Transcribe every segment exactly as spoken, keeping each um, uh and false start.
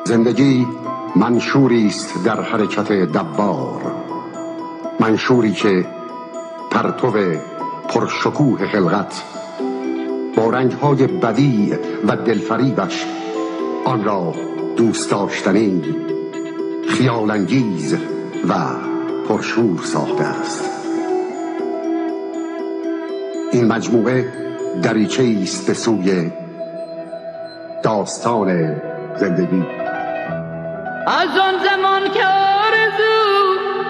زندگی منشوری است در حرکت دوار، منشوری که پرتو پرشکوه خلقت با رنگ‌های بدیع و دلفریبش آن را دوست داشتنی، خیال‌انگیز و پرشور ساخته است. این مجموعه دریچه‌ای است به سوی داستان زندگی. از آن زمان که آرزو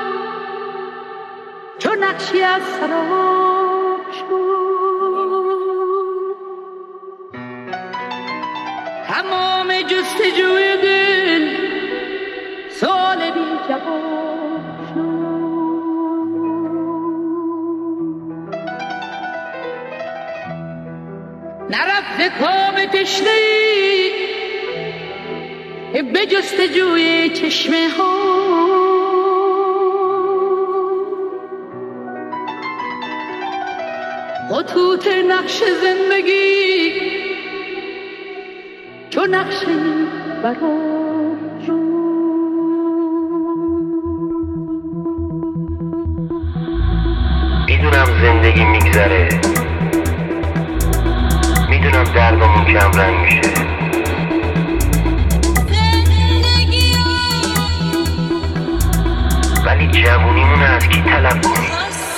چون نقشی از سراب شد، تمام جستجوی دل سوال بی جواب شد. نرفت کام تشنه‌ای به جستجوی چشمه ها، خطوط نقش زندگی چون نقشی برام شد. میدونم زندگی میگذره، میدونم دردمون کم رنگ میشه، ولی جوونیمون از کی طلب کنی؟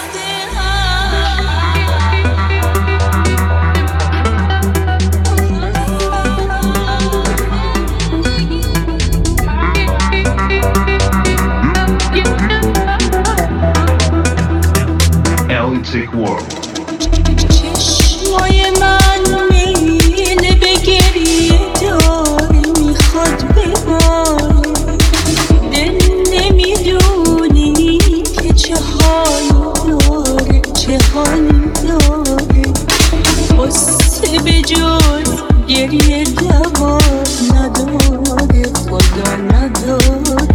Electric World. چشمای من میل به گریه داره، میخواد بباره، دل نمیدونی که چه حالی داره، چه حالی داره، قصه به جز گریه دوا نداره، خدا نداره.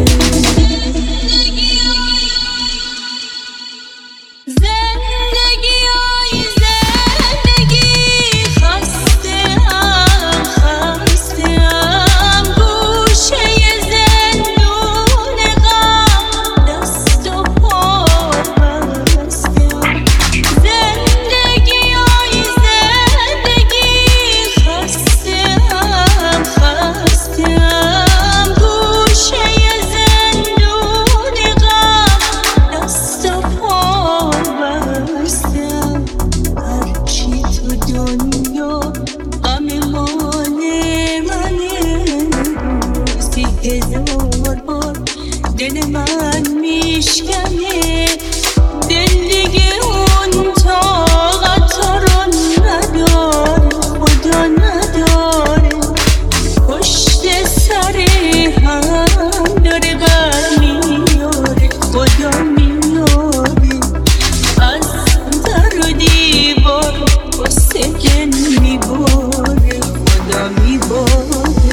دل من میشکنه، دل دیگه اون طاقت رو نداره، خدا نداره، پشت سر هم داره بر میاره، خدا میاره، از در و دیوار واسه دل میباره، خدا میباره.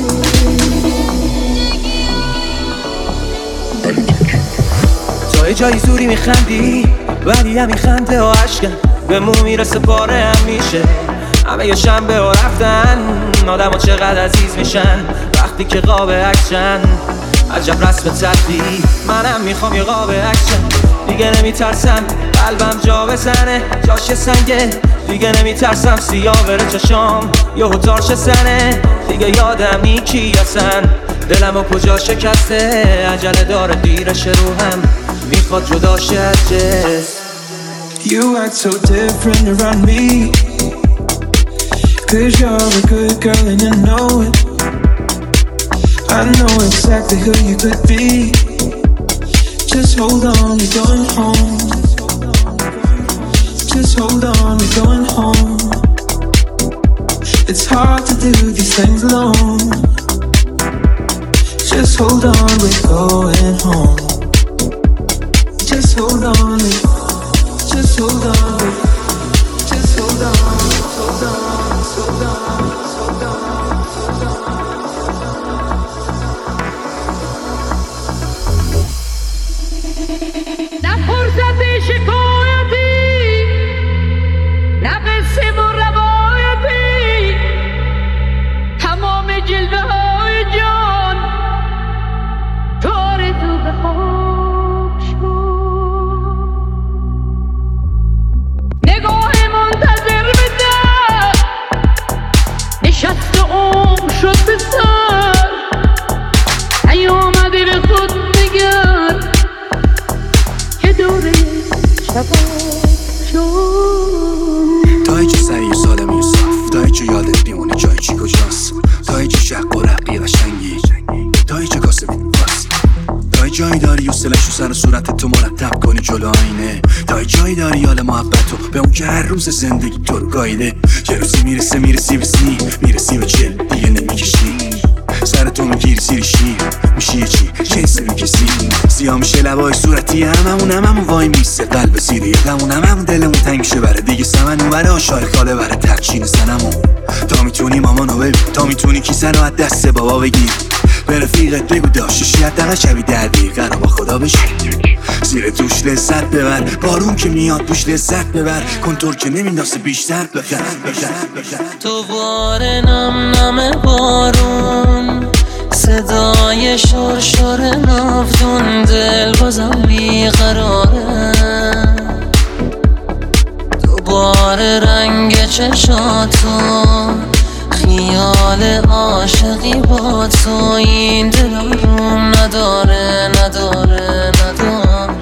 یه جایی زوری میخندی ولی همین خنده و عشقن به مو میرسه پاره هم میشه. همه یه شنبه ها رفتن، آدم ها چقدر عزیز میشن وقتی که قاب عکسن. عجب رسم تلفی، منم میخوام یه قاب عکسن. دیگه نمیترسم قلبم جا بزنه، جاش سنگه. دیگه نمیترسم سیاه بره چشام یه هتارش سنه. دیگه یادم نی کی هستن، دلم و کجا شکسته. عجله داره دیرش رو هم میخواد جدا شه از جس. You act so different around me, cause you're a good girl and you know it. I know exactly who you could be. Just hold on, you're going home. Just hold on, we're going home. It's hard to do these things alone. Just hold on, we're going home. Just hold on, just hold on, just hold on, hold on, hold on, hold on, hold on. نه فرصت شکایتی، نه قصه و روایتی، تمام جلوه های جان سری و سالمی و صاف، تا چه یادت بیمونه جای چی کجاست، تا چه شق و رقی قشنگی، تا چه کاسه بیمونست، تا جایی داری و سلش و سر و صورت تو مرتب کنی جلو آینه، تا جایی داری حال محبتو به اون که هر روز زندگی تو رو گایده، یه روزی میرسه میرسی به سی، میرسی به چل دیگه نمیکشی، سر تو میگیری زیر شیر میشی یه چی جنس میکسی، سیاه میشه لبای صورتی هممون هممون وای میسه قلب زیره یقمون هممون دلمون تنگ میشه بره دیگه سمن اون بره آشای خاله بره ترچین سنمون، تا میتونی مامانو ببین، تا میتونی کیسه رو از دست بابا بگیر، به رفیقت بگو داشتشی حداقل شبی در دقیقه رو با خدا بشی، زیر توش لذت ببر، بارون که میاد توش لذت ببر، کنتور که نمیندازه بیشتر بخر تو بار نم نم بارون، صدای شور شور نفتون، دل بازم بیقراره، دوباره رنگ چشاتو، خیال عاشقی با تو، این دل روم نداره نداره نداره،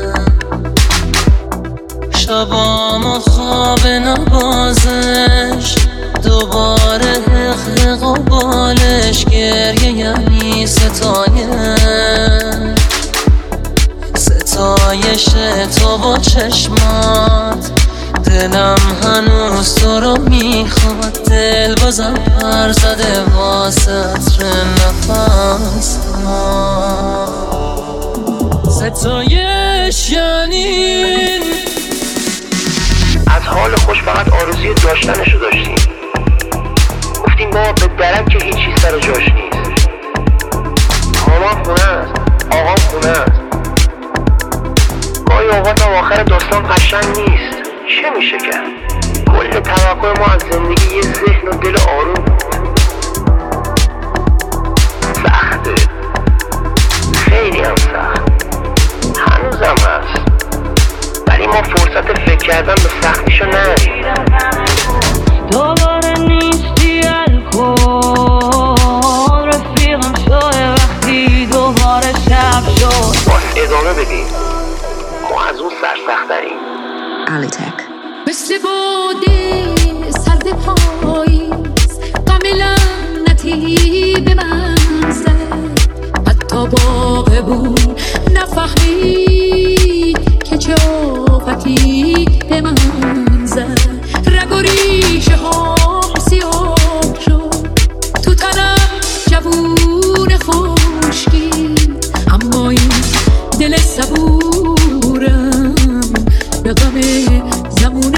شبام خواب نبازش، دوباره حق و بالش، گریه یعنی ستایش، ستایش تو با چشمات، دلم هنوز تو رو میخواد، دل بازم پر زده با سطر نفس، ستایش یعنی از حال خوش فقط آرزوی داشتنشو داشتیم، گفتیم بابا به درک که هیچی سر جاش نیست، مامان خونه است، آقام خونه است، گاهی اوقات هم آخر داستان قشنگ نیست، چه میشه کرد؟ کل توقع ما از زندگی یه ذهن و دل آروم بود، سخته، خیلی هم سخت، هنوزم هست، ولی ما فرصت فکر کردن به سختیشو نداریم. دوباره نیستی الکل، رفیقم شده وقتی دوباره شب شد، باز ادامه بدیم، ما از اون سرسخت‌تریم. Alitech. مثل باده سرد پاییز، غم لعنتی به من زد، حتی باغ بود نفهمید که چه آفتی به من زد، رگ و ریشه ها سیاه شد، تو تنم جوون خشکی، اما این دل صبورم به غم زمون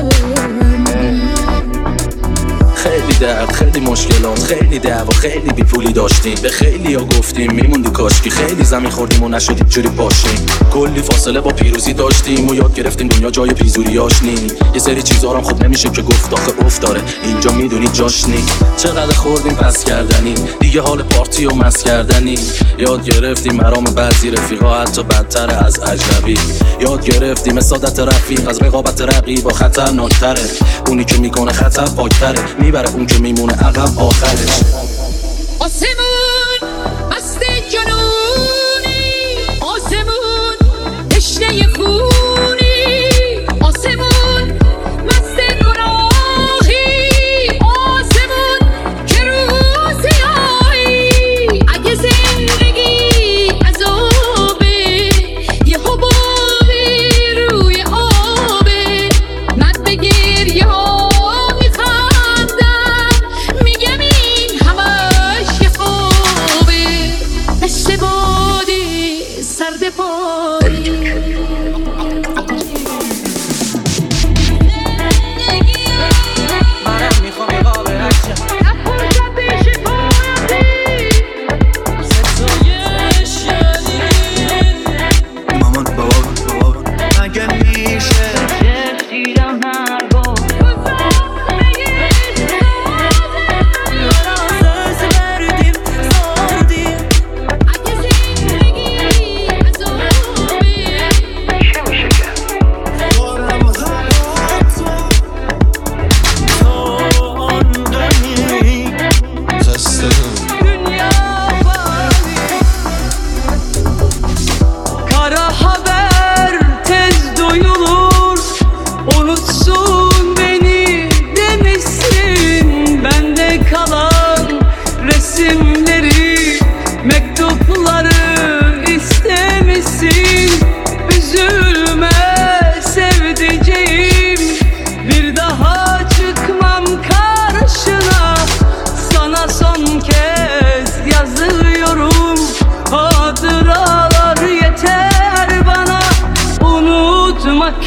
خیلی درد، خیلی مشکلات، خیلی دعوا، خیلی بی پولی داشتیم، به خیلی ها گفتیم میموندی کاشکی، خیلی زمین خوردیم و نشدیم جوری باشیم، کلی فاصله با پیروزی داشتیم و یاد گرفتیم دنیا جای پیزوریاش نی، یه سری چیزا هم خود نمیشه که گفت آخه افت داره، اینجا میدونی جاش نی، چقدر خوردیم پس کردنی، دیگه حال پارتی و مس کردنی، یاد گرفتیم مرام بعضی رفیقا حتی بدتر از اجنبی، یاد گرفتیم سعادت رفیق از رقابت رقیب با خطرناکتره، اونی که میکنه خطر پاکتره، میبره اون که میمونه عقب آخرش. آسمون مست جنونی، آسمون تشنه خونی، آسمون مست گناهی، آسمون که روز سیاهی، اگه زندگی عذابه، یه حبابی روی آبه، من به گریه ها میخندم، میگم این همش یه خوابه، مثل باده سرد پایی.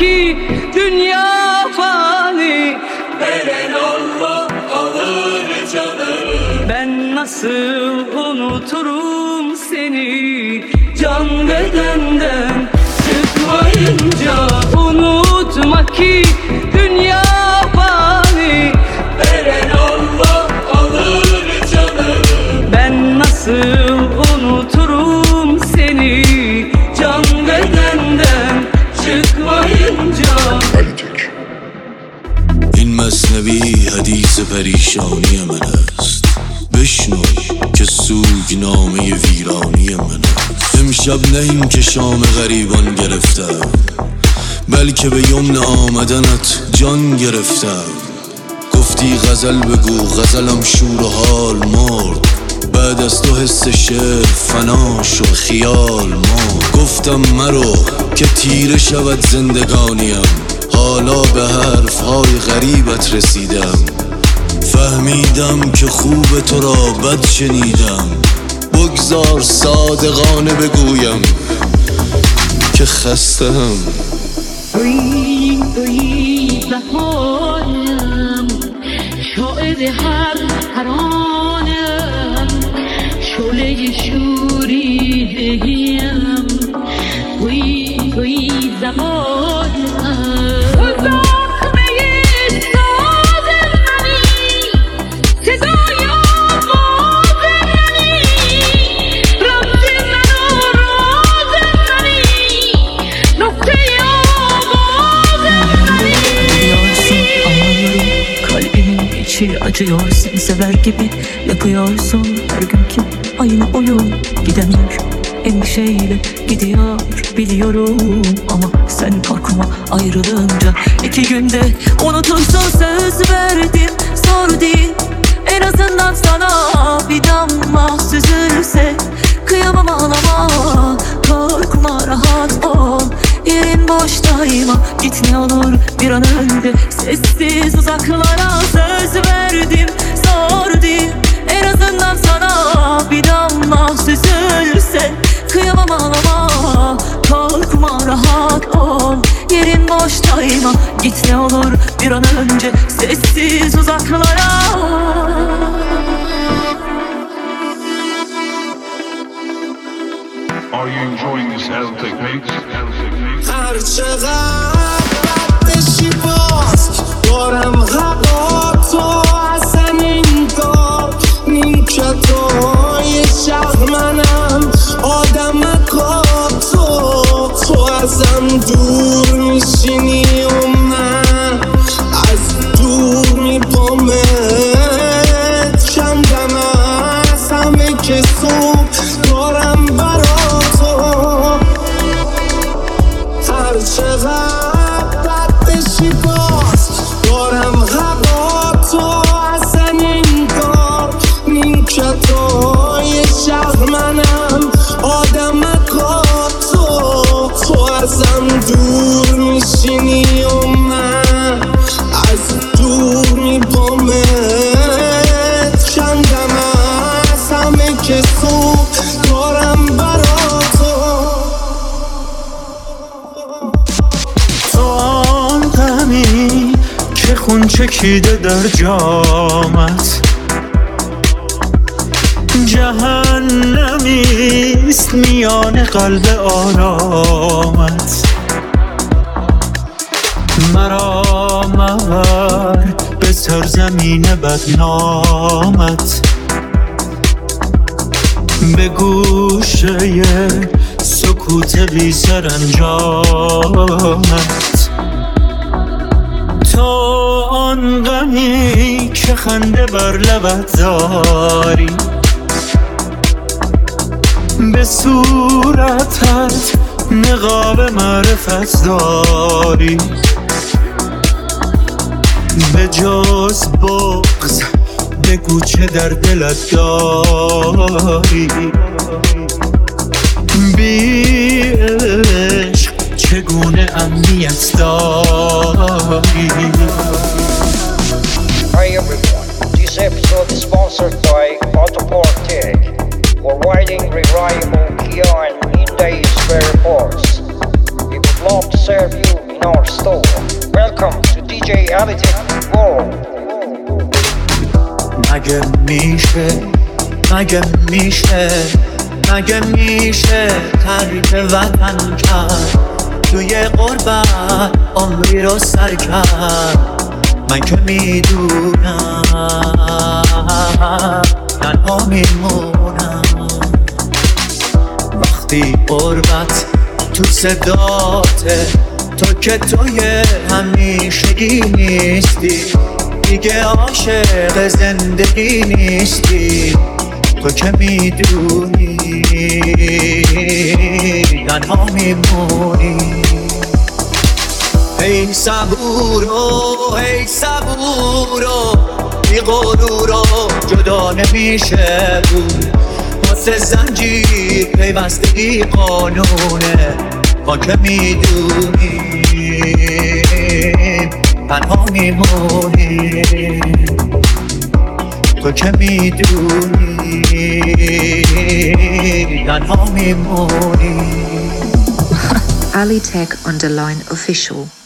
ki dünya fani. Veren Allah alır canım. Ben nasıl unuturum seni can bedenden çıkmayınca. Unutma ki dünya fani. Veren Allah alır canım. Ben nasıl unuturum seni can bedenden çıkmayınca. این مثنوی حدیث پریشانی من است، بشنو که سوگنامه ویرانی من است. امشب نه این که شام غریبان گرفتم، بلکه به یمن آمدنت جان گرفتم. گفتی غزل بگو، غزلم شور و حال مرد. بعد از تو حس شعر فنا شد، خیال مرد. گفتم مرو که تیره شود زندگانیم، حالا به حرفهای غریبت رسیدم. فهمیدم که خوب تو را بد شنیدم. بگذار صادقانه بگویم که خستم. توی توی بهارم، شاعر هر ترانم، شعله شوریده‌ام. توی توی زبانم، acıyorsun sever gibi, yakıyorsun her günkü aynı oyun. Gidemiyor endişeyle gidiyor biliyorum, ama sen korkma ayrılınca. İki günde unutursun söz verdim, zor değil. En azından sana bir damla süzülse. Kıyamam ağlama, korkma rahat ol. Yerin boştayma, git ne olur bir an önce. Sessiz uzaklara söz verdim, zor değil. En azından sana bir damla süzülse. Kıyamam ağlama, korkma rahat ol. Yerin boştayma, git ne olur bir an önce. Sessiz uzaklara. Are you enjoying this L techniques? هر چقدر بشی باز دارم هوا تو اصلا انگار نیمکتای شهر منم. آدم اکار تو تو ازم دور میشینی و من از دور میپامت. کمدم از همه کسو دارم برا تو. هر چقدر بد بشی باز دارم هوا تو اصلا انگار نیمکتای شهر منم. آدم اکار تو تو ازم دور میشینی و من از دور میپامت. کندم از همه کسو دارم برا تو. تو آن غمی که خون چکیده در جامت، جهنمیست میان قلب آرامت. مرا مبر به سرزمین بدنامت، به گوشه سکوت بی سرانجامت. تو آن غمی که خنده بر لبت داری، به صورتت نقاب معرفت داری. به جز بغض بگو چه در دلت داری. بی عشق چگونه امنیت داری. Hi everyone, this episode is sponsored by Autoport Tech, providing reliable Kia and Hyundai spare parts. We would love to serve you in our store. Welcome to دی جی Alitech World. مگه میشه مگه میشه مگه میشه ترک وطن کرد توی غربت عمری رو سر کرد من که میدونم تنها میمونم وقتی غربت تو صداته تو که توی همیشگی نیستی دیگه عاشق زندگی نیستی تو که میدونی تنها میمونی ای صبورو ای صبورو بی غرورو جدا نمیشه بود واسه زنجیر پیوستگی قانونه ما که میدونیم تنها میمونیم تو که میدونی تنها میمونی Alitech underline official